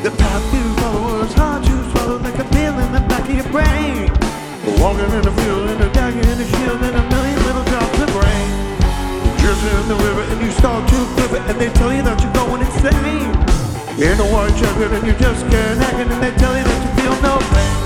The path you follow is hard to swallow, like a pill in the back of your brain. Walking in the field, in the dagger, in the shield, and a million little drops of rain. You're drifting in the river and you start to quiver, and they tell you that you're going insane. In a white jacket and you just can't hack it, and they tell you that you feel no pain.